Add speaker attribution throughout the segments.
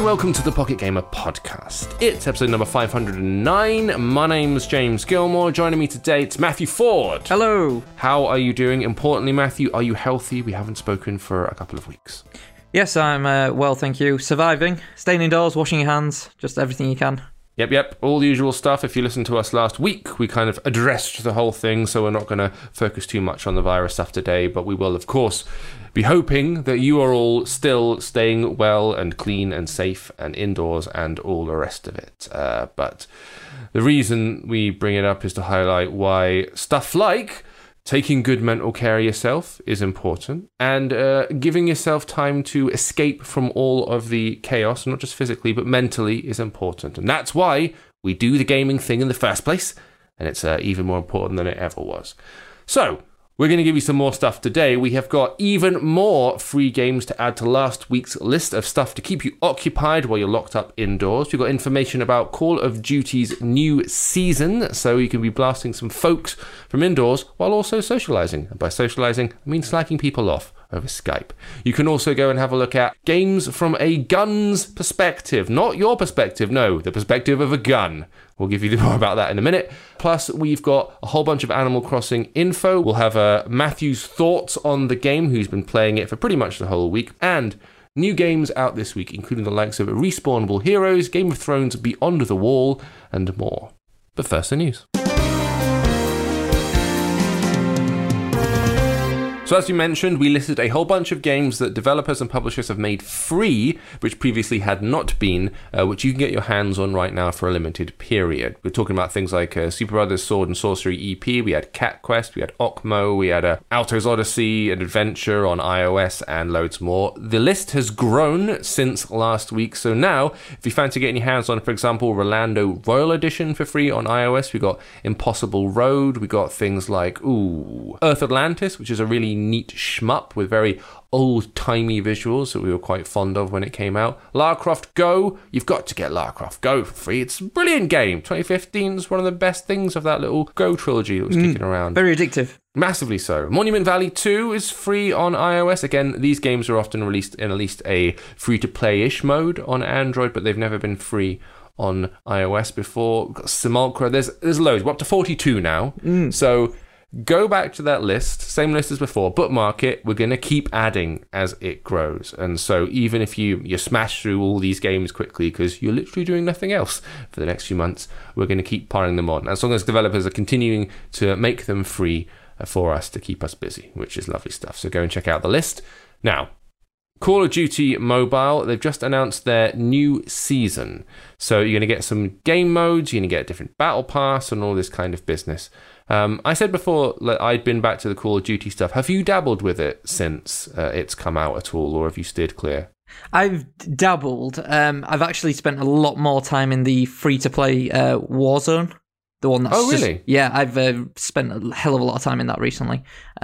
Speaker 1: welcome to the Pocket Gamer Podcast. It's episode number 509. My name's James Gilmore. Joining me today, it's Matthew Ford.
Speaker 2: Hello.
Speaker 1: How are you doing? Importantly, Matthew, are you healthy? We haven't spoken for a couple of weeks.
Speaker 2: Yes, I'm well, thank you. Surviving, staying indoors, washing your hands, just everything you can.
Speaker 1: Yep. All the usual stuff. If you listened to us last week, we kind of addressed the whole thing, so we're not going to focus too much on the virus stuff today, but we will, of course, be hoping that you are all still staying well and clean and safe and indoors and all the rest of it. But the reason we bring it up is to highlight why stuff like taking good mental care of yourself is important, and giving yourself time to escape from all of the chaos, not just physically, but mentally, is important. And that's why we do the gaming thing in the first place, and it's even more important than it ever was. So, we're going to give you some more stuff today. We have got even more free games to add to last week's list of stuff to keep you occupied while you're locked up indoors. We've got information about Call of Duty's new season, so you can be blasting some folks from indoors while also socialising. And by socialising, I mean slacking people off over Skype. You can also go and have a look at games from a gun's perspective. Not your perspective, no, the perspective of a gun. We'll give you more about that in a minute. Plus, we've got a whole bunch of Animal Crossing info. We'll have Matthew's thoughts on the game, who's been playing it for pretty much the whole week. And new games out this week, including the likes of Respawnable Heroes, Game of Thrones Beyond the Wall, and more. But first, the news. So as you mentioned, we listed a whole bunch of games that developers and publishers have made free, which previously had not been, which you can get your hands on right now for a limited period. We're talking about things like Super Brothers Sword and Sorcery EP, we had Cat Quest, we had Okmo, we had Alto's Odyssey, an adventure on iOS, and loads more. The list has grown since last week, so now, if you fancy getting your hands on, for example, Rolando Royal Edition for free on iOS, we got Impossible Road, we got things like, Earth Atlantis, which is a really neat shmup with very old-timey visuals that we were quite fond of when it came out. Lara Croft Go, you've got to get Lara Croft Go for free. It's a brilliant game. 2015 is one of the best things of that little Go trilogy that was kicking around.
Speaker 2: Very addictive.
Speaker 1: Massively so. Monument Valley 2 is free on iOS. Again, these games are often released in at least a free-to-play-ish mode on Android, but they've never been free on iOS before. We've got Simulacra. There's loads. We're up to 42 now. So go back to that list, same list as before, bookmark it. We're going to keep adding as it grows. And so even if you smash through all these games quickly because you're literally doing nothing else for the next few months, we're going to keep piling them on. As long as developers are continuing to make them free for us to keep us busy, which is lovely stuff. So go and check out the list. Now, Call of Duty Mobile, they've just announced their new season. So you're going to get some game modes, you're going to get a different battle pass and all this kind of business. I said before that I'd been back to the Call of Duty stuff. Have you dabbled with it since it's come out at all, or have you steered clear?
Speaker 2: I've dabbled. I've actually spent a lot more time in the free-to-play Warzone. The one that's
Speaker 1: really?
Speaker 2: I've spent a hell of a lot of time in that recently.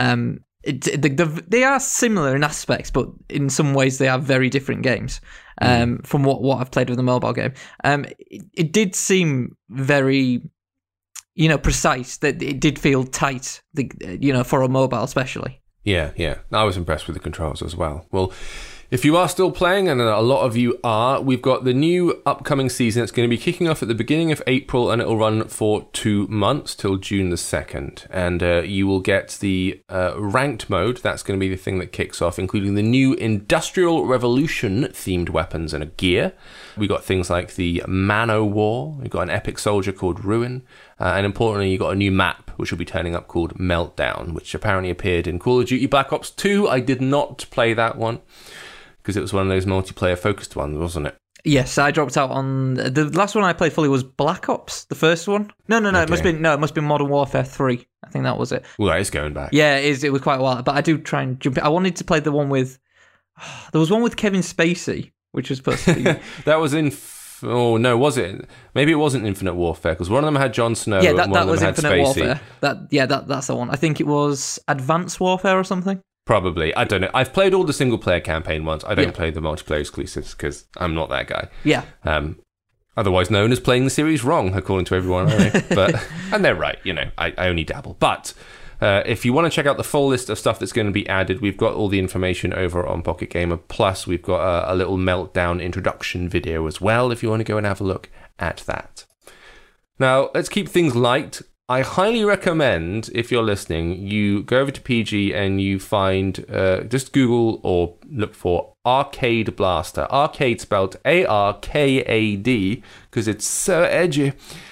Speaker 2: They are similar in aspects, but in some ways they are very different games from what I've played with the mobile game. It did seem very, precise. That it did feel tight, for a mobile especially.
Speaker 1: Yeah. I was impressed with the controls as well. Well, if you are still playing, and a lot of you are, we've got the new upcoming season. It's going to be kicking off at the beginning of April, and it'll run for 2 months till June the 2nd. And you will get the ranked mode. That's going to be the thing that kicks off, including the new Industrial Revolution-themed weapons and gear. We got things like the Mano War. We've got an epic soldier called Ruin. And importantly, you got a new map, which will be turning up, called Meltdown, which apparently appeared in Call of Duty Black Ops 2. I did not play that one, because it was one of those multiplayer-focused ones, wasn't it?
Speaker 2: Yes, I dropped out on the last one I played fully was Black Ops, the first one. No, okay. It must have been Modern Warfare 3. I think that was it.
Speaker 1: Well, that is going back.
Speaker 2: Yeah, it was quite a while, but I do try and jump in. I wanted to play the one with there was one with Kevin Spacey, which was supposed to be
Speaker 1: that was in was it? Maybe it wasn't Infinite Warfare, because one of them had Jon Snow and one of them had
Speaker 2: Infinite
Speaker 1: Spacey.
Speaker 2: Warfare. That's the one. I think it was Advanced Warfare or something.
Speaker 1: Probably. I don't know. I've played all the single-player campaign ones. I don't play the multiplayer exclusives because I'm not that guy.
Speaker 2: Yeah.
Speaker 1: Otherwise known as playing the series wrong, according to everyone I know. And they're right, I only dabble. But If you want to check out the full list of stuff that's going to be added, we've got all the information over on Pocket Gamer. Plus, we've got a little Meltdown introduction video as well, if you want to go and have a look at that. Now, let's keep things light. I highly recommend, if you're listening, you go over to PG and you find, just Google or look for Arcade Blaster. Arcade spelled A-R-K-A-D, because it's so edgy.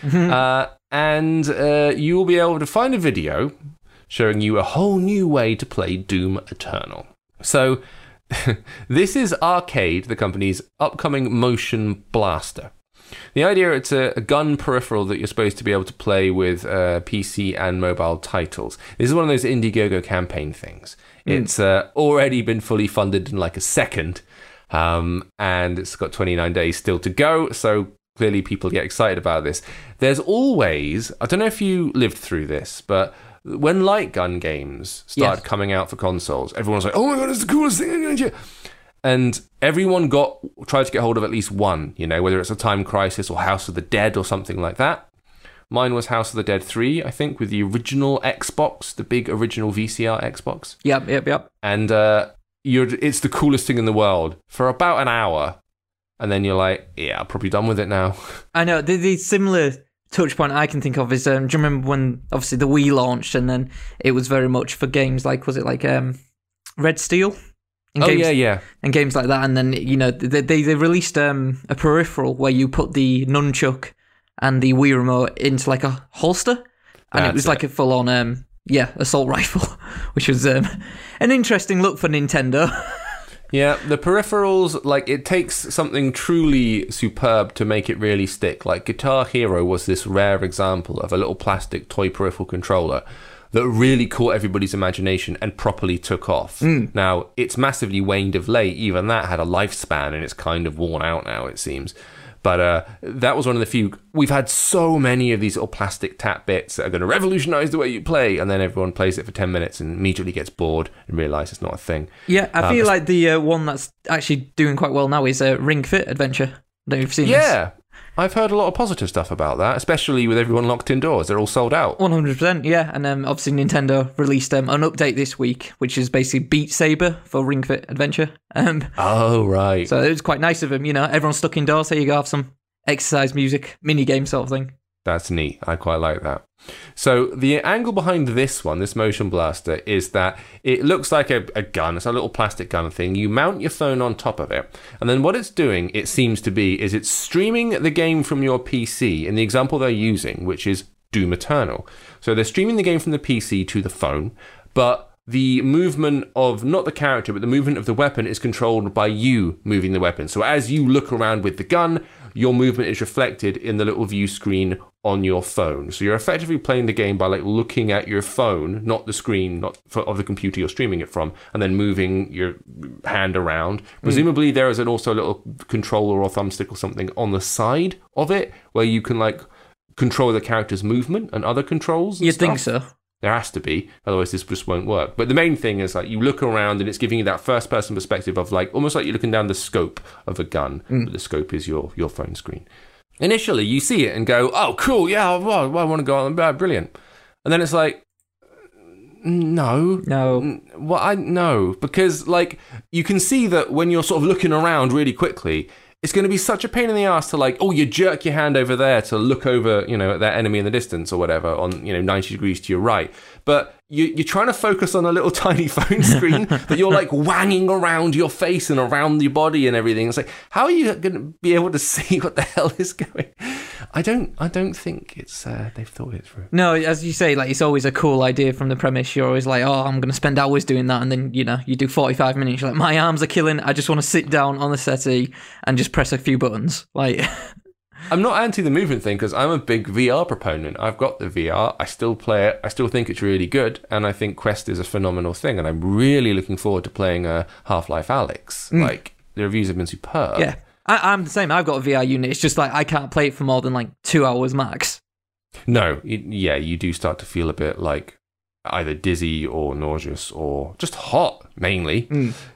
Speaker 1: And you will be able to find a video showing you a whole new way to play Doom Eternal. So, this is Arcade, the company's upcoming motion blaster. The idea, it's a gun peripheral that you're supposed to be able to play with PC and mobile titles. This is one of those Indiegogo campaign things. It's already been fully funded in like a second, and it's got 29 days still to go, so clearly people get excited about this. There's always, I don't know if you lived through this, but when light gun games started coming out for consoles, everyone's like, oh my god, it's the coolest thing in the And everyone tried to get hold of at least one, you know, whether it's a Time Crisis or House of the Dead or something like that. Mine was House of the Dead 3, I think, with the original Xbox, the big original VCR Xbox.
Speaker 2: Yep.
Speaker 1: And it's the coolest thing in the world for about an hour. And then you're like, yeah, I'm probably done with it now.
Speaker 2: I know. The similar touch point I can think of is, do you remember when, obviously, the Wii launched and then it was very much for games like, was it like Red Steel?
Speaker 1: Yeah.
Speaker 2: And games like that. And then, you know, they released a peripheral where you put the nunchuck and the Wii remote into like a holster. And it was like a full-on, assault rifle, which was an interesting look for Nintendo.
Speaker 1: Yeah, the peripherals, like, it takes something truly superb to make it really stick. Like, Guitar Hero was this rare example of a little plastic toy peripheral controller that really caught everybody's imagination and properly took off. Now, it's massively waned of late. Even that had a lifespan, and it's kind of worn out now, it seems. But that was one of the few. We've had so many of these little plastic tap bits that are going to revolutionize the way you play, and then everyone plays it for 10 minutes and immediately gets bored and realizes it's not a thing.
Speaker 2: Yeah, I feel like the one that's actually doing quite well now is Ring Fit Adventure. I don't know if you've seen this.
Speaker 1: Yeah, I've heard a lot of positive stuff about that, especially with everyone locked indoors. They're all sold out.
Speaker 2: 100%, yeah. And obviously Nintendo released an update this week, which is basically Beat Saber for Ring Fit Adventure.
Speaker 1: Oh, right.
Speaker 2: So it was quite nice of them, you know. Everyone's stuck indoors, so you go have some exercise music, mini-game sort of thing.
Speaker 1: That's neat. I quite like that. So the angle behind this one, this motion blaster, is that it looks like a gun. It's a little plastic gun thing. You mount your phone on top of it. And then what it's doing, it seems to be, is it's streaming the game from your PC in the example they're using, which is Doom Eternal. So they're streaming the game from the PC to the phone, but the movement of, not the character, but the movement of the weapon is controlled by you moving the weapon. So as you look around with the gun, your movement is reflected in the little view screen on your phone. So you're effectively playing the game by like looking at your phone, not the screen of the computer you're streaming it from, and then moving your hand around. Presumably there is also a little controller or thumbstick or something on the side of it where you can like control the character's movement and other controls and
Speaker 2: You'd
Speaker 1: stuff.
Speaker 2: think so.
Speaker 1: There has to be, otherwise this just won't work. But the main thing is like you look around and it's giving you that first person perspective of like almost like you're looking down the scope of a gun, but the scope is your phone screen. Initially, you see it and go, "Oh, cool, yeah, well, I want to go on, brilliant." And then it's like, no, because like you can see that when you're sort of looking around really quickly, it's going to be such a pain in the ass to like, you jerk your hand over there to look over, you know, at that enemy in the distance or whatever on, 90 degrees to your right. But you're trying to focus on a little tiny phone screen that you're like wanging around your face and around your body and everything. It's like, how are you going to be able to see what the hell is going? I don't think it's they've thought it through.
Speaker 2: No, as you say, like it's always a cool idea from the premise. You're always like, I'm going to spend hours doing that, and then you do 45 minutes. You're like, my arms are killing. I just want to sit down on the settee and just press a few buttons. Like,
Speaker 1: I'm not anti the movement thing because I'm a big VR proponent. I've got the VR. I still play it. I still think it's really good, and I think Quest is a phenomenal thing. And I'm really looking forward to playing Half-Life Alyx. Like the reviews have been superb.
Speaker 2: Yeah. I'm the same. I've got a VR unit. It's just like I can't play it for more than like 2 hours max.
Speaker 1: No, you do start to feel a bit like either dizzy or nauseous or just hot, mainly.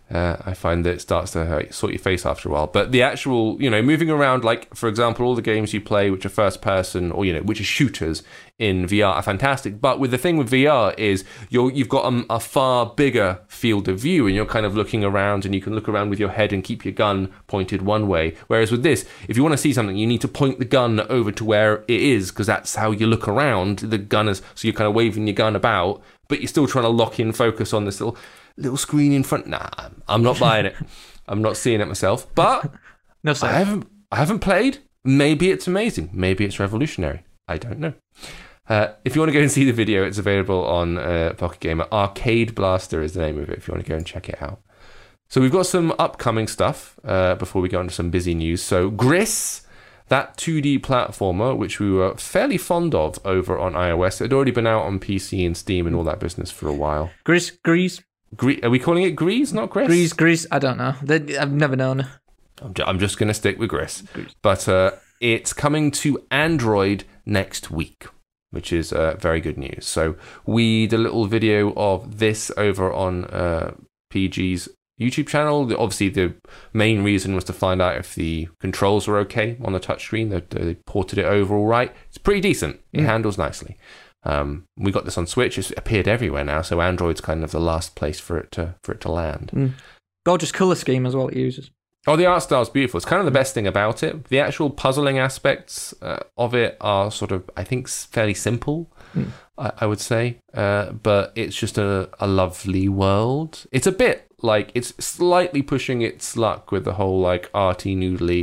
Speaker 1: I find that it starts to sort your face after a while. But the actual, moving around, like, for example, all the games you play which are first person or, which are shooters in VR are fantastic. But with the thing with VR is you've got a far bigger field of view, and you're kind of looking around, and you can look around with your head and keep your gun pointed one way. Whereas with this, if you want to see something, you need to point the gun over to where it is, because that's how you look around. The gun is, so you're kind of waving your gun about, but you're still trying to lock in focus on this little screen in front. Nah, I'm not buying it. I'm not seeing it myself. But
Speaker 2: No,
Speaker 1: I haven't played. Maybe it's amazing. Maybe it's revolutionary. I don't know. If you want to go and see the video, it's available on Pocket Gamer. Arcade Blaster is the name of it, if you want to go and check it out. So we've got some upcoming stuff before we go on to some busy news. So Gris, that 2D platformer, which we were fairly fond of over on iOS. It had already been out on PC and Steam and all that business for a while.
Speaker 2: Gris.
Speaker 1: Are we calling it Gris, not Gris?
Speaker 2: Gris, I don't know. I've never known.
Speaker 1: I'm just going to stick with Gris. But it's coming to Android next week, which is very good news. So we did a little video of this over on PG's YouTube channel. Obviously, the main reason was to find out if the controls were okay on the touchscreen. They ported it over all right. It's pretty decent. It handles nicely. We got this on Switch. It's appeared everywhere now, so Android's kind of the last place for it to land.
Speaker 2: Gorgeous colour scheme as well it uses.
Speaker 1: Oh, the art style's beautiful. It's kind of the best thing about it. The actual puzzling aspects of it are sort of, I think, fairly simple, I would say. But it's just a lovely world. It's a bit like, it's slightly pushing its luck with the whole, like, arty, noodly,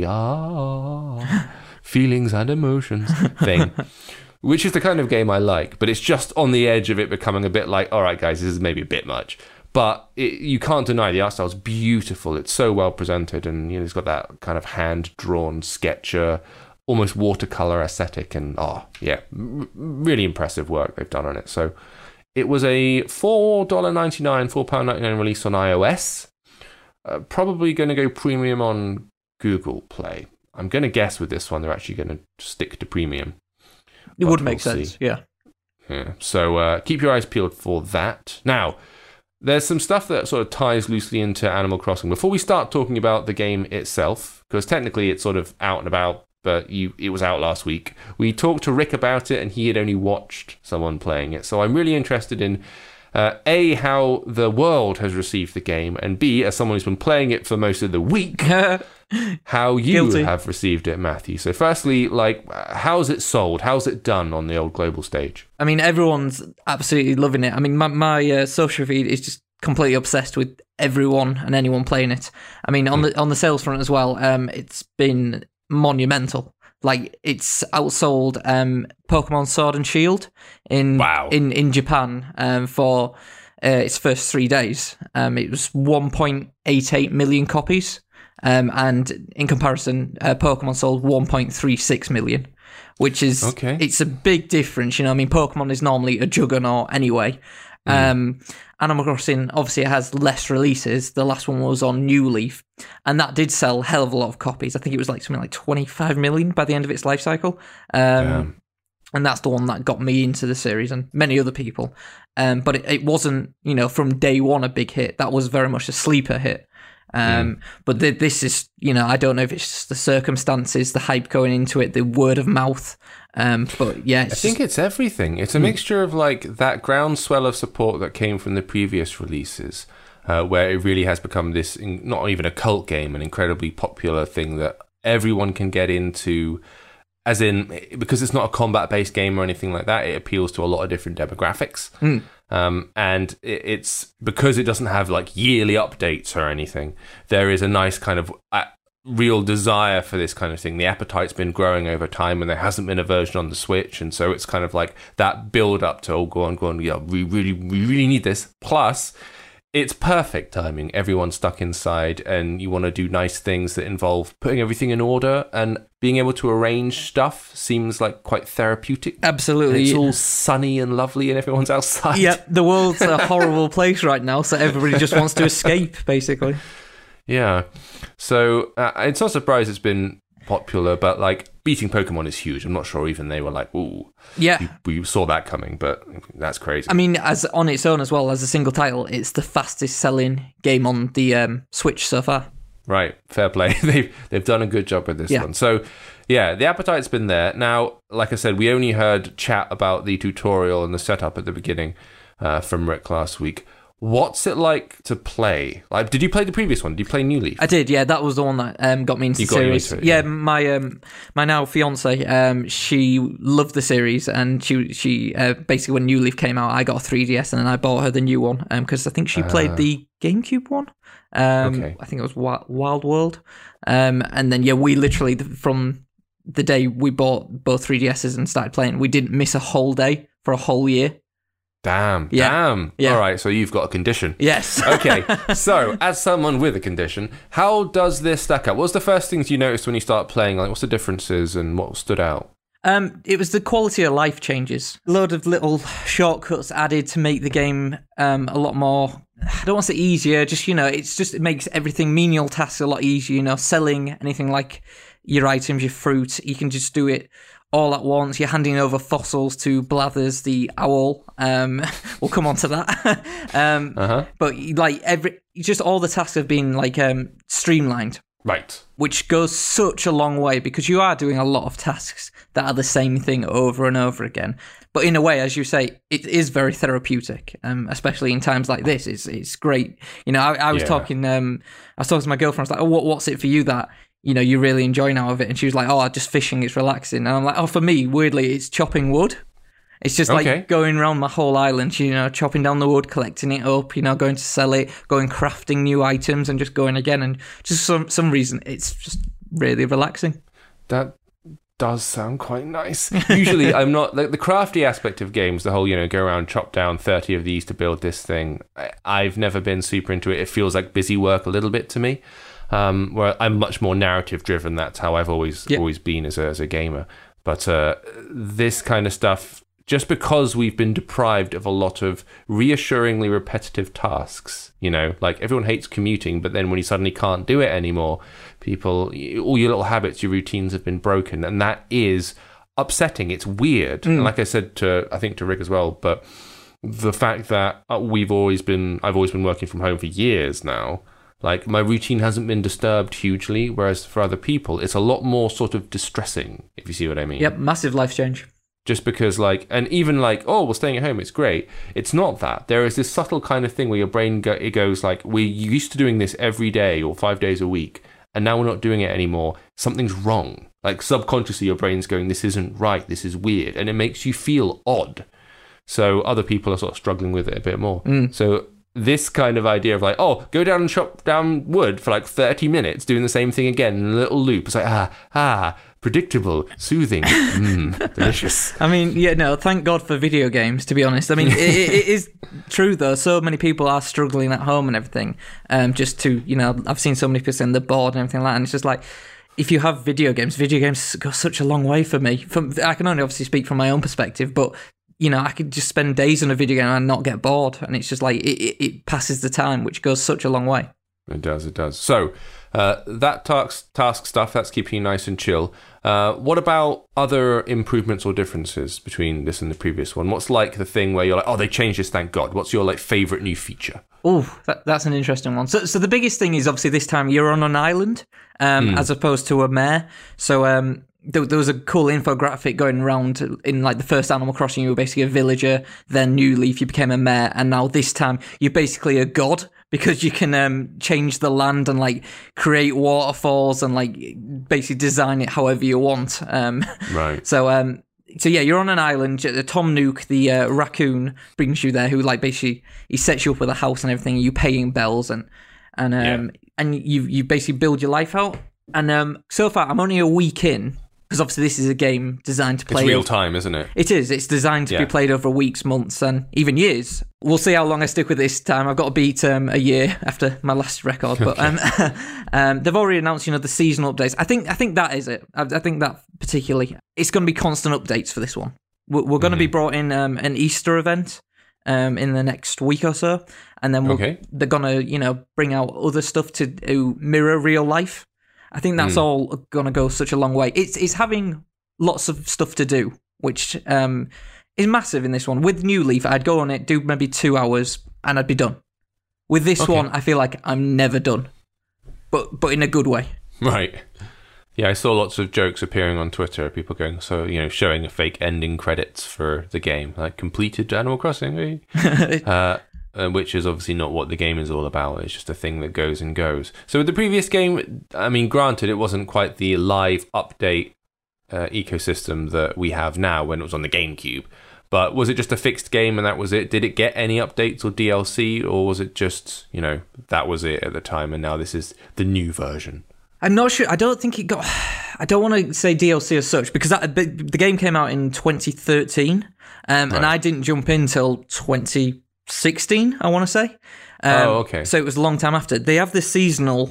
Speaker 1: feelings and emotions thing. Which is the kind of game I like, but it's just on the edge of it becoming a bit like, all right, guys, this is maybe a bit much. But you can't deny the art style's beautiful. It's so well presented, and it's got that kind of hand-drawn, sketcher, almost watercolor aesthetic, and really impressive work they've done on it. So it was a £4.99 release on iOS. Probably going to go premium on Google Play. I'm going to guess with this one they're actually going to stick to premium.
Speaker 2: It would make sense, yeah.
Speaker 1: So keep your eyes peeled for that. Now, there's some stuff that sort of ties loosely into Animal Crossing. Before we start talking about the game itself, because technically it's sort of out and about, but it was out last week. We talked to Rick about it, and he had only watched someone playing it. So I'm really interested in, A, how the world has received the game, and B, as someone who's been playing it for most of the week, how you have received it, Matthew. So firstly, like, how's it sold? How's it done on the old global stage?
Speaker 2: I mean, everyone's absolutely loving it. I mean, my social feed is just completely obsessed with everyone and anyone playing it. I mean, on the sales front as well, it's been monumental. Like, it's outsold Pokemon Sword and Shield in Japan for its first 3 days. It was 1.88 million copies. And in comparison, Pokemon sold 1.36 million, which is, it's a big difference. I mean, Pokemon is normally a juggernaut anyway. Animal Crossing, obviously, it has less releases. The last one was on New Leaf, and that did sell a hell of a lot of copies. I think it was like something like 25 million by the end of its life cycle. And that's the one that got me into the series and many other people. But it wasn't, from day one a big hit. That was very much a sleeper hit. But this is, I don't know if it's just the circumstances, the hype going into it, the word of mouth. But yeah, I
Speaker 1: think it's everything. It's a mixture of like that groundswell of support that came from the previous releases, where it really has become this, not even a cult game, an incredibly popular thing that everyone can get into. As in, because it's not a combat-based game or anything like that, it appeals to a lot of different demographics. And it's because it doesn't have like yearly updates or anything, there is a nice kind of real desire for this kind of thing. The appetite's been growing over time, and there hasn't been a version on the Switch, and so it's kind of like that build up to, go on, yeah, we really need this. Plus, it's perfect timing. Everyone's stuck inside, and you want to do nice things that involve putting everything in order, and being able to arrange stuff seems like quite therapeutic.
Speaker 2: Absolutely.
Speaker 1: And it's all sunny and lovely, and everyone's outside.
Speaker 2: Yep, the world's a horrible place right now, so everybody just wants to escape, basically.
Speaker 1: Yeah. So it's not surprised it's been popular, but like beating Pokemon is huge. I'm not sure even they were like, ooh,
Speaker 2: Yeah.
Speaker 1: we saw that coming, but that's crazy.
Speaker 2: I mean, as on its own as well, as a single title, it's the fastest selling game on the Switch so far.
Speaker 1: Right, fair play. They've done a good job with this one. So, yeah, the appetite's been there. Now, like I said, we only heard chat about the tutorial and the setup at the beginning from Rick last week. What's it like to play? Like, did you play the previous one? Did you play New Leaf?
Speaker 2: I did, yeah. That was the one that got me into the series.
Speaker 1: Into it,
Speaker 2: yeah, my now fiance, she loved the series, and she basically when New Leaf came out, I got a 3DS, and then I bought her the new one because I think she played the GameCube one. I think it was Wild World, and then we literally from the day we bought both 3DSs and started playing, we didn't miss a whole day for a whole year.
Speaker 1: Damn.
Speaker 2: Yeah.
Speaker 1: All right, so you've got a condition.
Speaker 2: Yes.
Speaker 1: Okay, so as someone with a condition, how does this stack up? What's the first things you noticed when you start playing? Like, what's the differences and what stood out?
Speaker 2: It was the quality of life changes. A load of little shortcuts added to make the game a lot more, I don't want to say easier, just, it makes everything, menial tasks a lot easier, selling anything like your items, your fruit, you can just do it all at once. You're handing over fossils to Blathers, the owl. We'll come on to that. But like just all the tasks have been like streamlined.
Speaker 1: Right.
Speaker 2: Which goes such a long way because you are doing a lot of tasks that are the same thing over and over again. But in a way, as you say, it is very therapeutic, especially in times like this. It's great. I was talking to my girlfriend. I was like, "Oh, what's it for you that you really enjoy now of it?" And she was like, "Oh, just fishing. It's relaxing." And I'm like, "Oh, for me, weirdly, it's chopping wood. It's just like going around my whole island, chopping down the wood, collecting it up, going to sell it, going crafting new items, and just going again. And just some reason, it's just really relaxing."
Speaker 1: That does sound quite nice. Usually, I'm not like the crafty aspect of games. The whole, go around, chop down 30 of these to build this thing. I've never been super into it. It feels like busy work a little bit to me. Where I'm much more narrative driven. That's how I've always been as a gamer. But this kind of stuff, just because we've been deprived of a lot of reassuringly repetitive tasks, like everyone hates commuting, but then when you suddenly can't do it anymore, all your little habits, your routines have been broken, and that is upsetting. It's weird. And like I said to Rick as well, but the fact that I've always been working from home for years now. Like, my routine hasn't been disturbed hugely, whereas for other people, it's a lot more sort of distressing, if you see what I mean.
Speaker 2: Yep, massive life change.
Speaker 1: Just because, and even we're staying at home, it's great. It's not that. There is this subtle kind of thing where your brain goes like, we're used to doing this every day or 5 days a week, and now we're not doing it anymore. Something's wrong. Like, subconsciously, your brain's going, this isn't right, this is weird, and it makes you feel odd. So other people are sort of struggling with it a bit more. So this kind of idea of go down and chop down wood for 30 minutes, doing the same thing again in a little loop. It's like, predictable, soothing, delicious.
Speaker 2: I mean, thank God for video games, to be honest. I mean, it is true, though. So many people are struggling at home and everything. Just to, I've seen so many people saying they're bored and everything like that. And it's just like, if you have video games go such a long way for me. I can only obviously speak from my own perspective, but I could just spend days on a video game and not get bored. And it's just like, it passes the time, which goes such a long way.
Speaker 1: It does. So, that task stuff, that's keeping you nice and chill. What about other improvements or differences between this and the previous one? What's the thing where you're like, oh, they changed this, thank God. What's your favourite new feature?
Speaker 2: Oh, that's an interesting one. So the biggest thing is obviously this time you're on an island as opposed to a mare. So there was a cool infographic going around in the first Animal Crossing. You were basically a villager, then New Leaf, you became a mayor, and now this time you're basically a god because you can change the land and create waterfalls and basically design it however you want.
Speaker 1: Right.
Speaker 2: So yeah, you're on an island. Tom Nook, the raccoon, brings you there. Who basically he sets you up with a house and everything. You paying bells and you basically build your life out. And so far, I'm only a week in. Because obviously this is a game designed to play...
Speaker 1: It's real time, isn't it?
Speaker 2: It is. It's designed to be played over weeks, months, and even years. We'll see how long I stick with this time. I've got to beat a year after my last record. But they've already announced, the seasonal updates. I think that is it. I think that particularly... It's going to be constant updates for this one. We're going to be brought in an Easter event in the next week or so. And then they're going to, bring out other stuff to mirror real life. I think that's all going to go such a long way. It's having lots of stuff to do, which is massive in this one. With New Leaf, I'd go on it, do maybe 2 hours, and I'd be done. With this one, I feel like I'm never done, but in a good way.
Speaker 1: Right. Yeah, I saw lots of jokes appearing on Twitter, people going, showing a fake ending credits for the game, like completed Animal Crossing, which is obviously not what the game is all about. It's just a thing that goes and goes. So with the previous game, I mean, granted, it wasn't quite the live update ecosystem that we have now when it was on the GameCube, but was it just a fixed game and that was it? Did it get any updates or DLC, or was it just, that was it at the time and now this is the new version?
Speaker 2: I'm not sure. I don't think it got... I don't want to say DLC as such, because the game came out in 2013, and I didn't jump in till 2016, I want to say.
Speaker 1: Okay.
Speaker 2: So it was a long time after. They have the seasonal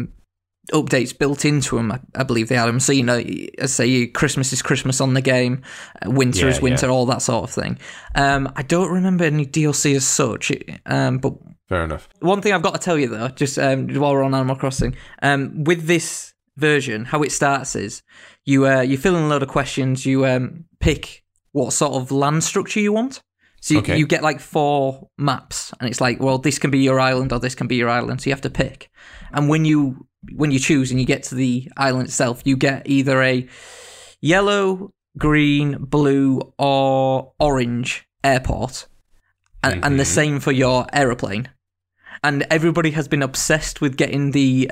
Speaker 2: updates built into them, I believe they had them. So, say Christmas is Christmas on the game, winter is winter, all that sort of thing. I don't remember any DLC as such, but...
Speaker 1: Fair enough.
Speaker 2: One thing I've got to tell you, though, just while we're on Animal Crossing, with this version, how it starts is you fill in a load of questions, you pick what sort of land structure you want. So you get like 4 maps, and it's like, well, this can be your island or this can be your island, so you have to pick. And when you choose and you get to the island itself, you get either a yellow, green, blue, or orange airport, and the same for your aeroplane. And everybody has been obsessed with getting the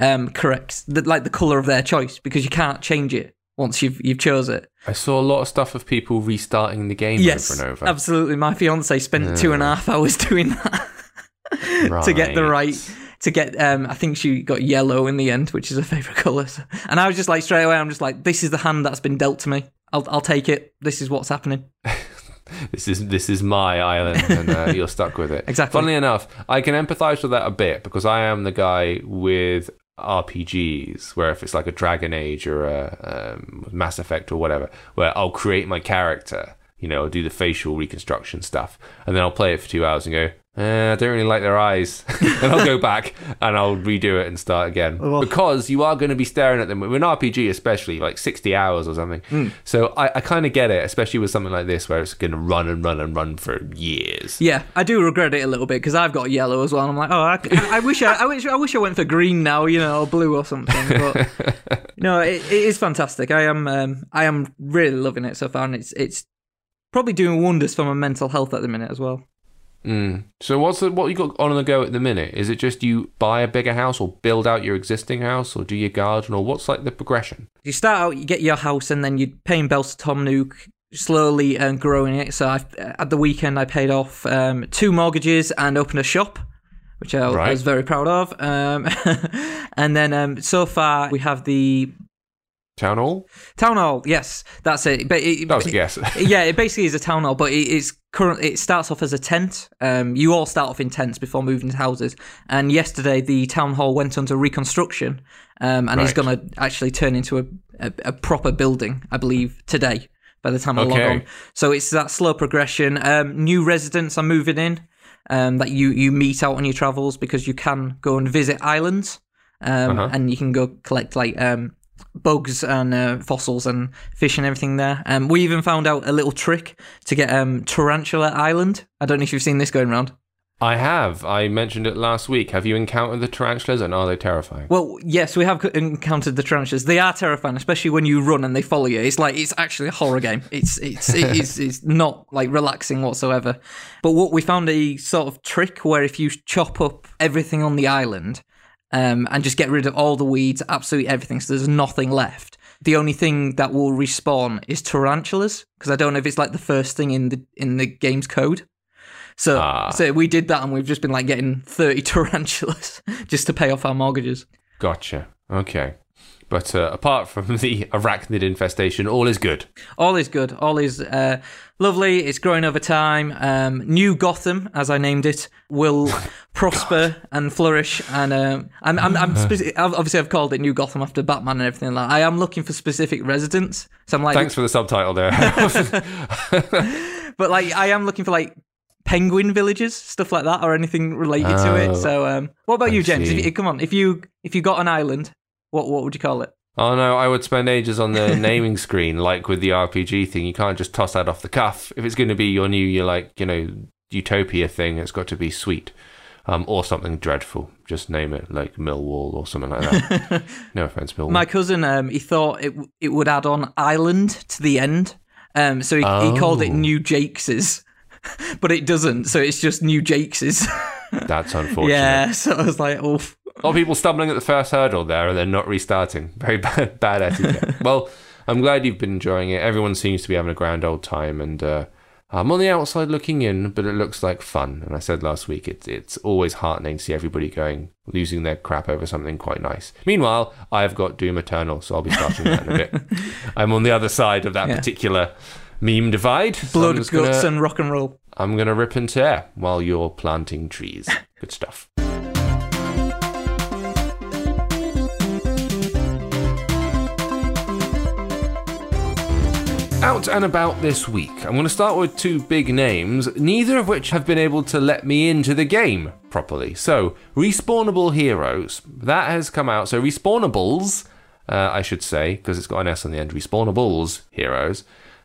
Speaker 2: the colour of their choice, because you can't change it once you've chose it.
Speaker 1: I saw a lot of stuff of people restarting the game over and over.
Speaker 2: Absolutely. My fiance spent 2.5 hours doing that to get the right... To get, I think she got yellow in the end, which is her favourite colour. And I was just like, straight away, I'm just like, this is the hand that's been dealt to me. I'll take it. This is what's happening.
Speaker 1: This is my island, and you're stuck with it.
Speaker 2: Exactly.
Speaker 1: Funnily enough, I can empathise with that a bit, because I am the guy with RPGs where if it's like a Dragon Age or a Mass Effect or whatever, where I'll create my character, I'll do the facial reconstruction stuff, and then I'll play it for 2 hours and go, I don't really like their eyes. And I'll go back and I'll redo it and start again. Because you are going to be staring at them, with an RPG especially, like 60 hours or something. So I kind of get it, especially with something like this where it's going to run and run and run for years.
Speaker 2: Yeah, I do regret it a little bit, because I've got yellow as well. And I'm like, I wish I went for green now, or blue or something. But no, it is fantastic. I am really loving it so far, and it's probably doing wonders for my mental health at the minute as well.
Speaker 1: So what you got on the go at the minute? Is it just you buy a bigger house or build out your existing house or do your garden, or what's like the progression?
Speaker 2: You start out, you get your house, and then you're paying bells to Tom Nook, slowly growing it. So at the weekend I paid off 2 mortgages and opened a shop, which I was very proud of. And then so far we have the...
Speaker 1: Town hall?
Speaker 2: Town hall, yes, that's it. But
Speaker 1: that was a guess.
Speaker 2: Yeah, it basically is a town hall, but it starts off as a tent. You all start off in tents before moving to houses. And yesterday, the town hall went under reconstruction, and is going to actually turn into a proper building, I believe, today, by the time I log on. So it's that slow progression. New residents are moving in that you meet out on your travels, because you can go and visit islands, and you can go collect bugs and fossils and fish and everything there. We even found out a little trick to get Tarantula Island. I don't know if you've seen this going around.
Speaker 1: I have. I mentioned it last week. Have you encountered the tarantulas, and are they terrifying?
Speaker 2: Well, yes, we have encountered the tarantulas. They are terrifying, especially when you run and they follow you. It's actually a horror game. It's not like relaxing whatsoever. But what we found a sort of trick where if you chop up everything on the island, and just get rid of all the weeds, absolutely everything, so there's nothing left. The only thing that will respawn is tarantulas, because I don't know if it's like the first thing in the game's code. So we did that, and we've just been like getting 30 tarantulas just to pay off our mortgages.
Speaker 1: Gotcha. Okay. But apart from the arachnid infestation, all is good.
Speaker 2: All is good. All is lovely. It's growing over time. New Gotham, as I named it, will prosper and flourish. And obviously I've called it New Gotham after Batman and everything like that. I am looking for specific residents. So I'm like,
Speaker 1: thanks for the subtitle there.
Speaker 2: But like, I am looking for like penguin villages, stuff like that, or anything related to it. So what about you, James? Come on, if you got an island, What would you call it?
Speaker 1: Oh no, I would spend ages on the naming screen, like with the RPG thing. You can't just toss that off the cuff. If it's going to be your Utopia thing, it's got to be sweet. Or something dreadful. Just name it, like Millwall or something like that. No offense, Millwall.
Speaker 2: My cousin, he thought it would add on island to the end. So he called it New Jakes's. But it doesn't, so it's just New Jakes's.
Speaker 1: That's unfortunate.
Speaker 2: Yeah, so I was like, oof.
Speaker 1: A lot of people stumbling at the first hurdle there and then not restarting. Very bad etiquette. Well, I'm glad you've been enjoying it. Everyone seems to be having a grand old time, and I'm on the outside looking in, but it looks like fun. And I said last week, it's always heartening to see everybody losing their crap over something quite nice. Meanwhile, I've got Doom Eternal, so I'll be starting that in a bit. I'm on the other side of that particular meme divide.
Speaker 2: Blood, guts, and rock and roll.
Speaker 1: I'm going to rip and tear while you're planting trees. Good stuff. Out and about this week. I'm going to start with two big names, neither of which have been able to let me into the game properly. So, Respawnable Heroes. That has come out. So, Respawnables, I should say, because it's got an S on the end. Respawnables Heroes.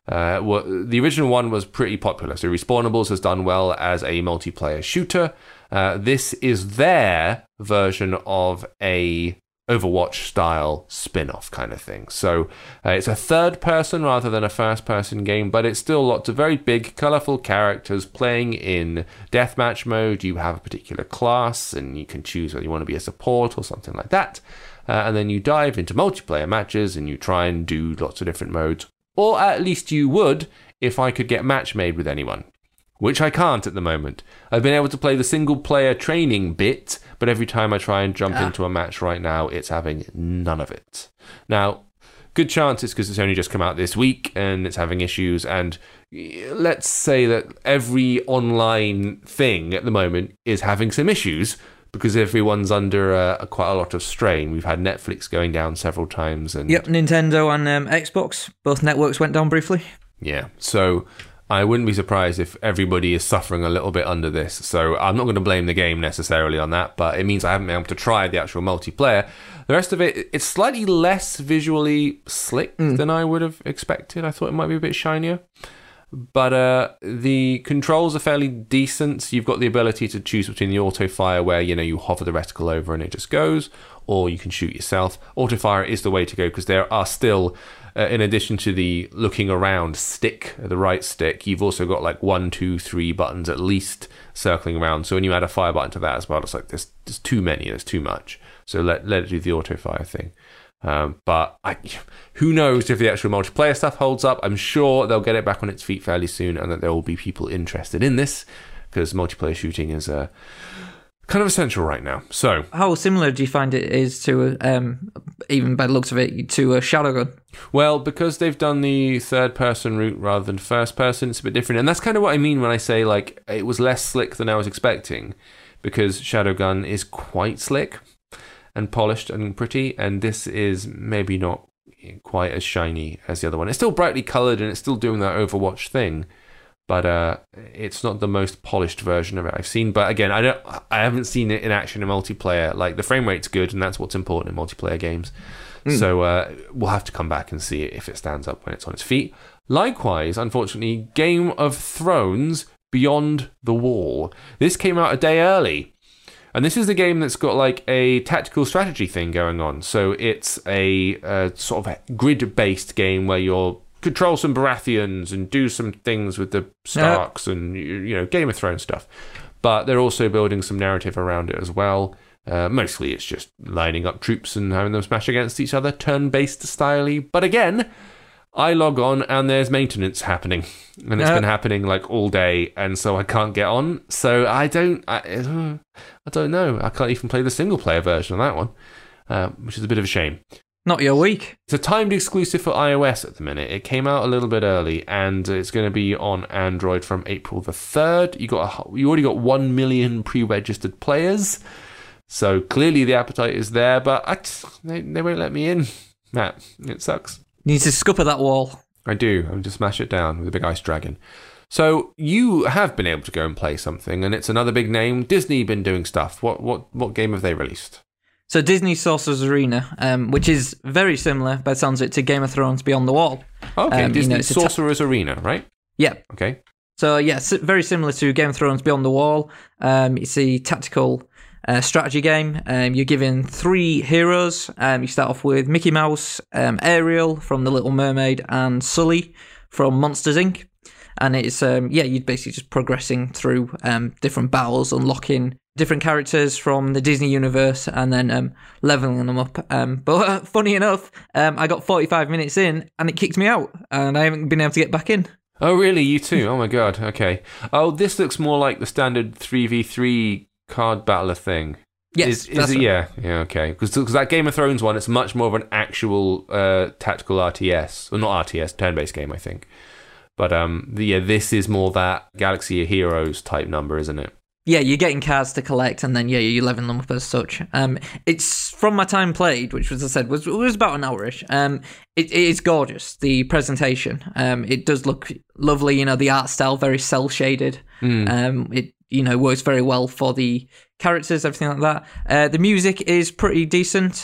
Speaker 1: The original one was pretty popular. So, Respawnables has done well as a multiplayer shooter. This is their version of a Overwatch style spin-off kind of thing. So it's a third person rather than a first person game, but it's still lots of very big colorful characters playing in deathmatch mode. You have a particular class and you can choose whether you want to be a support or something like that, and then you dive into multiplayer matches and you try and do lots of different modes, or at least you would if I could get match made with anyone, which I can't at the moment. I've been able to play the single player training bit, but every time I try and jump into a match right now, it's having none of it. Now, good chance it's because it's only just come out this week and it's having issues, and let's say that every online thing at the moment is having some issues because everyone's under quite a lot of strain. We've had Netflix going down several times. And
Speaker 2: yep, Nintendo and Xbox, both networks went down briefly.
Speaker 1: Yeah, so I wouldn't be surprised if everybody is suffering a little bit under this. So I'm not going to blame the game necessarily on that, but it means I haven't been able to try the actual multiplayer. The rest of it, it's slightly less visually slick than I would have expected. I thought it might be a bit shinier. But the controls are fairly decent. You've got the ability to choose between the auto fire, where you hover the reticle over and it just goes, or you can shoot yourself. Auto fire is the way to go because there are still, in addition to the looking around stick, the right stick, you've also got like 1, 2, 3 buttons at least circling around. So when you add a fire button to that as well, it's like there's too many, there's too much. So let it do the auto fire thing. But who knows if the actual multiplayer stuff holds up. I'm sure they'll get it back on its feet fairly soon, and that there will be people interested in this because multiplayer shooting is kind of essential right now. So,
Speaker 2: how similar do you find it is to, even by the looks of it, to Shadowgun?
Speaker 1: Well, because they've done the third-person route rather than first-person, it's a bit different, and that's kind of what I mean when I say like it was less slick than I was expecting, because Shadowgun is quite slick and polished and pretty, and this is maybe not quite as shiny as the other one. It's still brightly coloured and it's still doing that Overwatch thing, but it's not the most polished version of it I've seen. But again, I haven't seen it in action in multiplayer. Like, the frame rate's good, and that's what's important in multiplayer games. So we'll have to come back and see if it stands up when it's on its feet. Likewise, unfortunately, Game of Thrones Beyond the Wall. This came out a day early. And this is the game that's got like a tactical strategy thing going on. So it's a sort of grid-based game where you'll control some Baratheons and do some things with the Starks and Game of Thrones stuff. But they're also building some narrative around it as well. Mostly it's just lining up troops and having them smash against each other, turn-based style-y. But again, I log on and there's maintenance happening, and it's been happening like all day, and so I can't get on. So I don't know. I can't even play the single player version of that one, which is a bit of a shame.
Speaker 2: Not your week.
Speaker 1: It's a timed exclusive for iOS at the minute. It came out a little bit early, and it's going to be on Android from April the 3rd. You already got 1 million pre-registered players, so clearly the appetite is there. But they won't let me in, Matt. It sucks.
Speaker 2: You need to scupper that wall.
Speaker 1: I do. I'm just smash it down with a big ice dragon. So you have been able to go and play something, and it's another big name. Disney been doing stuff. What game have they released?
Speaker 2: So Disney Sorcerer's Arena, which is very similar, by the sounds of it, to Game of Thrones Beyond the Wall.
Speaker 1: Okay, Disney Sorcerer's Arena, right?
Speaker 2: Yeah.
Speaker 1: Okay.
Speaker 2: So yeah, very similar to Game of Thrones Beyond the Wall. It's a tactical strategy game. You're given 3 heroes. You start off with Mickey Mouse, Ariel from The Little Mermaid, and Sully from Monsters, Inc. And it's, you're basically just progressing through different battles, unlocking different characters from the Disney universe, and then leveling them up. But funny enough, I got 45 minutes in, and it kicked me out, and I haven't been able to get back in.
Speaker 1: Oh, really? You too? Oh, my God. Okay. Oh, this looks more like the standard 3v3 card battler thing.
Speaker 2: Yes,
Speaker 1: is it? Right. Yeah, okay. Because that Game of Thrones one, it's much more of an actual tactical RTS. Well, not RTS, turn-based game, I think. But this is more that Galaxy of Heroes type number, isn't it?
Speaker 2: Yeah, you're getting cards to collect, and then you're leveling them up as such. It's from my time played, which, as I said, was about an hour-ish. It is gorgeous. The presentation, it does look lovely. You know, the art style very cel shaded. It works very well for the characters, everything like that. The music is pretty decent.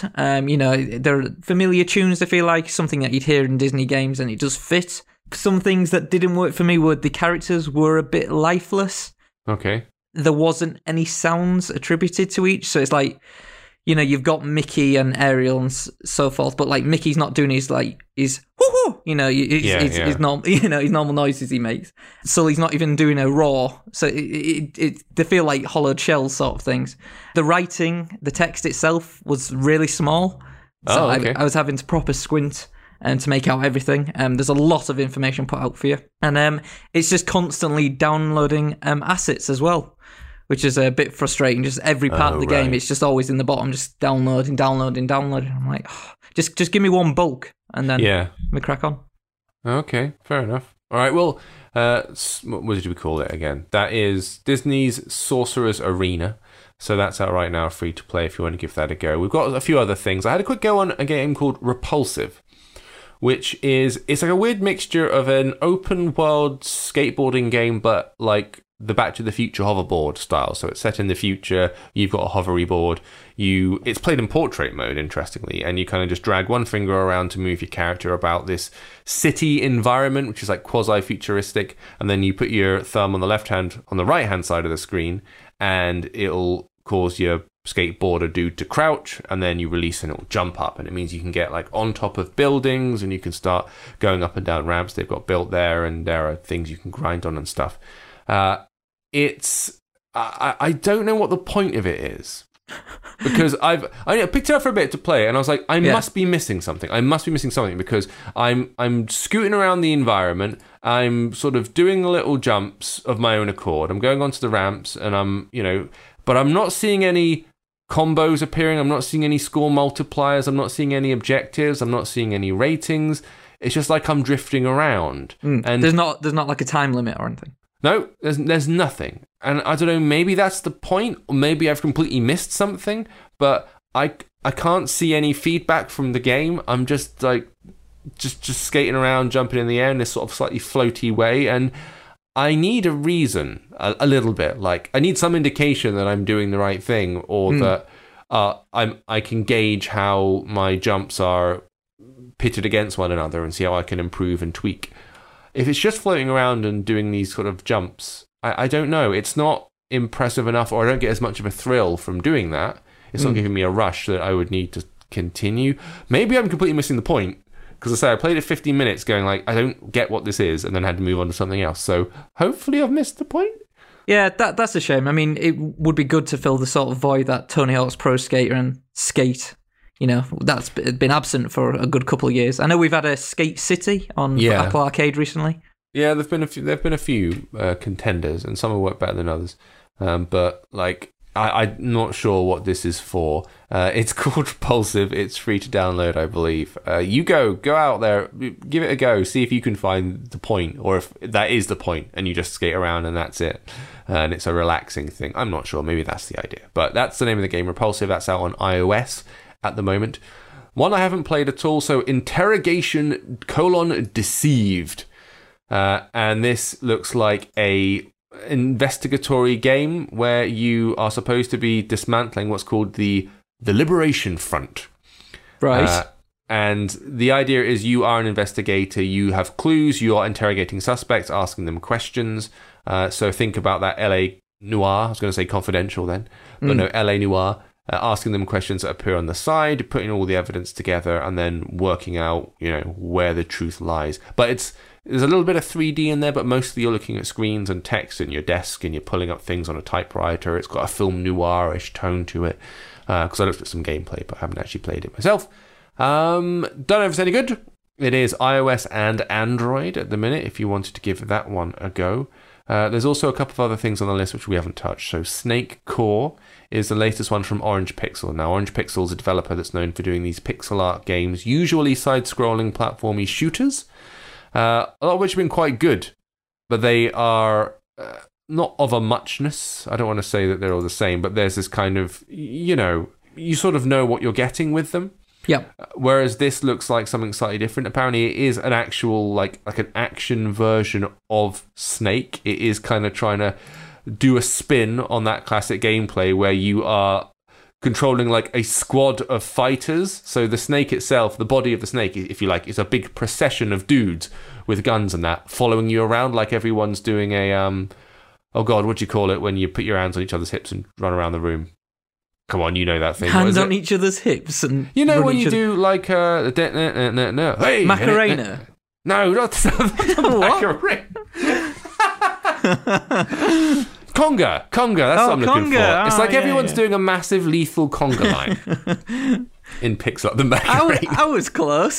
Speaker 2: There are familiar tunes. I feel like something that you'd hear in Disney games, and it does fit. Some things that didn't work for me were the characters were a bit lifeless.
Speaker 1: Okay.
Speaker 2: There wasn't any sounds attributed to each, so it's like, you've got Mickey and Ariel and so forth, but like Mickey's not doing his whoo-hoo, his normal noises he makes. Sully's not even doing a roar, so they feel like hollowed shells sort of things. The writing, the text itself was really small, so
Speaker 1: okay.
Speaker 2: I was having to proper squint to make out everything. There's a lot of information put out for you, and it's just constantly downloading assets as well, which is a bit frustrating. Just every part of the game, it's just always in the bottom, just downloading. I'm like, just give me one bulk, and then we crack on.
Speaker 1: Okay, fair enough. All right, well, what did we call it again? That is Disney's Sorcerer's Arena. So that's out right now, free to play if you want to give that a go. We've got a few other things. I had a quick go on a game called Repulsive, which it's like a weird mixture of an open world skateboarding game, but like the Back to the Future hoverboard style. So it's set in the future. You've got a hovery board. It's played in portrait mode, interestingly, and you kind of just drag one finger around to move your character about this city environment, which is like quasi-futuristic, and then you put your thumb on the right-hand side of the screen, and it'll cause your skateboarder dude to crouch, and then you release and it'll jump up, and it means you can get like on top of buildings, and you can start going up and down ramps they've got built there, and there are things you can grind on and stuff. I don't know what the point of it is, because I picked it up for a bit to play, and I was like, I must be missing something. I must be missing something, because I'm scooting around the environment. I'm sort of doing little jumps of my own accord. I'm going onto the ramps, and but I'm not seeing any combos appearing. I'm not seeing any score multipliers. I'm not seeing any objectives. I'm not seeing any ratings. It's just like I'm drifting around. And
Speaker 2: there's not like a time limit or anything.
Speaker 1: No, there's nothing. And I don't know, maybe that's the point, or maybe I've completely missed something, but I can't see any feedback from the game. I'm just like just skating around, jumping in the air in this sort of slightly floaty way, and I need a reason, a little bit. Like, I need some indication that I'm doing the right thing, or that I can gauge how my jumps are pitted against one another and see how I can improve and tweak. If it's just floating around and doing these sort of jumps, I don't know. It's not impressive enough, or I don't get as much of a thrill from doing that. It's not giving me a rush that I would need to continue. Maybe I'm completely missing the point. Because I played it 15 minutes going like, I don't get what this is, and then had to move on to something else. So hopefully I've missed the point.
Speaker 2: Yeah, that's a shame. I mean, it would be good to fill the sort of void that Tony Hawk's Pro Skater and Skate, that's been absent for a good couple of years. I know we've had a Skate City on Apple Arcade recently. Yeah,
Speaker 1: there've been a few contenders, and some have worked better than others. But like, I'm not sure what this is for. It's called Repulsive. It's free to download, I believe. You go out there, give it a go, see if you can find the point, or if that is the point, and you just skate around and that's it. And it's a relaxing thing. I'm not sure. Maybe that's the idea. But that's the name of the game, Repulsive. That's out on iOS at the moment. One I haven't played at all, so Interrogation: Deceived. And this looks like a investigatory game where you are supposed to be dismantling what's called the the Liberation Front.
Speaker 2: Right.
Speaker 1: And the idea is you are an investigator, you have clues, you are interrogating suspects, asking them questions. So think about that LA Noire, I was going to say Confidential then, but no, LA Noire, asking them questions that appear on the side, putting all the evidence together, and then working out, where the truth lies. But there's a little bit of 3D in there, but mostly you're looking at screens and text in your desk, and you're pulling up things on a typewriter. It's got a film noir-ish tone to it, because I looked at some gameplay, but I haven't actually played it myself. Don't know if it's any good. It is iOS and Android at the minute, if you wanted to give that one a go. There's also a couple of other things on the list which we haven't touched. So Snake Core is the latest one from Orange Pixel. Now, Orange Pixel is a developer that's known for doing these pixel art games, usually side-scrolling platformy shooters, a lot of which have been quite good, but they are not of a muchness. I don't want to say that they're all the same, but there's this kind of, you sort of know what you're getting with them.
Speaker 2: Yep.
Speaker 1: Whereas this looks like something slightly different. Apparently, it is an actual like an action version of Snake. It is kind of trying to do a spin on that classic gameplay where you are controlling like a squad of fighters. So the snake itself, the body of the snake, if you like, is a big procession of dudes with guns and that following you around like everyone's doing a oh god, what do you call it when you put your hands on each other's hips and run around the room? Come on, you know that thing.
Speaker 2: Hands on each other's hips and
Speaker 1: when you do like no, hey,
Speaker 2: Macarena.
Speaker 1: No, not Macarena. Conga. That's what I'm looking for. It's like everyone's doing a massive lethal conga line in pixel. The Macarena.
Speaker 2: I was close.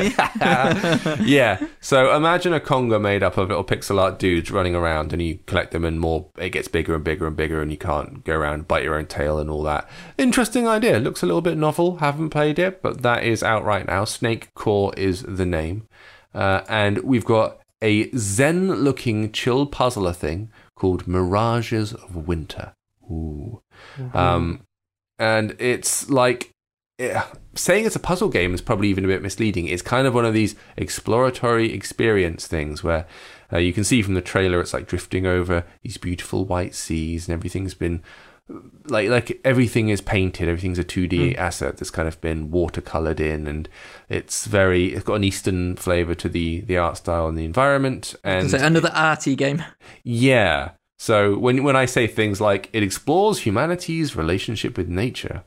Speaker 1: Yeah. So imagine a conga made up of little pixel art dudes running around, and you collect them, and it gets bigger and bigger and bigger, and you can't go around and bite your own tail and all that. Interesting idea. Looks a little bit novel. Haven't played it, but that is out right now. Snake Core is the name, and we've got a Zen-looking chill puzzler thing called Mirages of Winter. Ooh. And it's like, saying it's a puzzle game is probably even a bit misleading. It's kind of one of these exploratory experience things where you can see from the trailer it's like drifting over these beautiful white seas, and everything's been like everything is painted, everything's a 2D asset that's kind of been watercolored in, and it's got an Eastern flavor to the art style and the environment. And
Speaker 2: so another arty game.
Speaker 1: Yeah. So when I say things like it explores humanity's relationship with nature,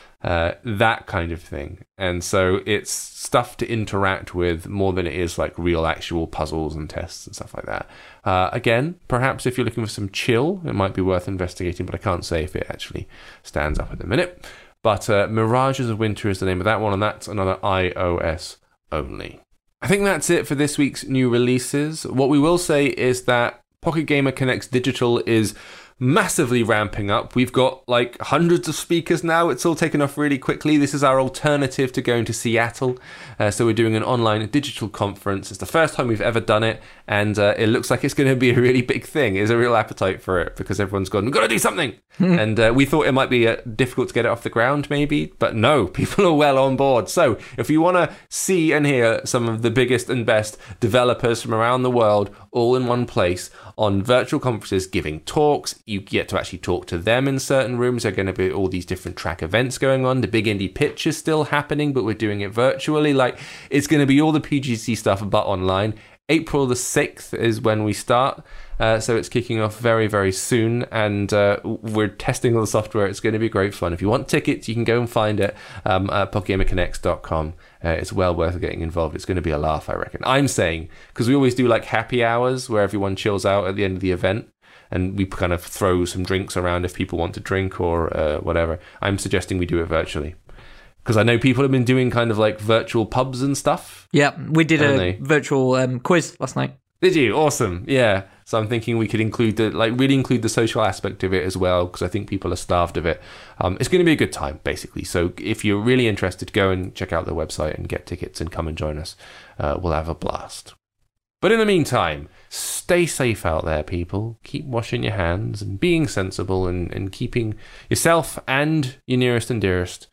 Speaker 1: that kind of thing. And so it's stuff to interact with more than it is like real actual puzzles and tests and stuff like that. Again, perhaps if you're looking for some chill, it might be worth investigating, but I can't say if it actually stands up at the minute. But Mirages of Winter is the name of that one, and that's another iOS only. I think that's it for this week's new releases. What we will say is that Pocket Gamer Connect's digital is massively ramping up. We've got like hundreds of speakers now. It's all taken off really quickly. This is our alternative to going to Seattle. So we're doing an online digital conference. It's the first time we've ever done it, and it looks like it's going to be a really big thing. There's a real appetite for it because everyone's gone, we've got to do something. And we thought it might be difficult to get it off the ground maybe, but no, people are well on board. So if you want to see and hear some of the biggest and best developers from around the world all in one place on virtual conferences giving talks, you get to actually talk to them in certain rooms. There are going to be all these different track events going on. The Big Indie Pitch is still happening, but we're doing it virtually. Like, it's going to be all the PGC stuff, but online. April the 6th is when we start. So it's kicking off very, very soon. And we're testing all the software. It's going to be great fun. If you want tickets, you can go and find it at PocketGamerConnects.com. It's well worth getting involved. It's going to be a laugh, I reckon. I'm saying, because we always do like happy hours where everyone chills out at the end of the event, and we kind of throw some drinks around if people want to drink or whatever. I'm suggesting we do it virtually, because I know people have been doing kind of like virtual pubs and stuff.
Speaker 2: Yeah, we did a virtual quiz last night.
Speaker 1: Did you? Awesome. Yeah. So I'm thinking we could really include the social aspect of it as well, because I think people are starved of it. It's going to be a good time, basically. So if you're really interested, go and check out the website and get tickets and come and join us. We'll have a blast. But in the meantime, stay safe out there, people. Keep washing your hands and being sensible and keeping yourself and your nearest and dearest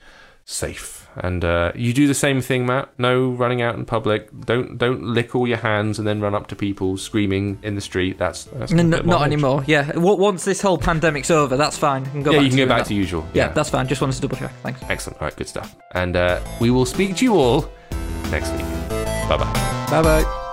Speaker 1: safe. And you do the same thing, Matt. No running out in public. Don't lick all your hands and then run up to people screaming in the street. That's
Speaker 2: not anymore. Yeah, once this whole pandemic's over, that's fine. You can go back to
Speaker 1: usual.
Speaker 2: Yeah, that's fine. Just wanted to double check. Thanks.
Speaker 1: Excellent. All right, good stuff. And we will speak to you all next week. Bye bye.
Speaker 2: Bye bye.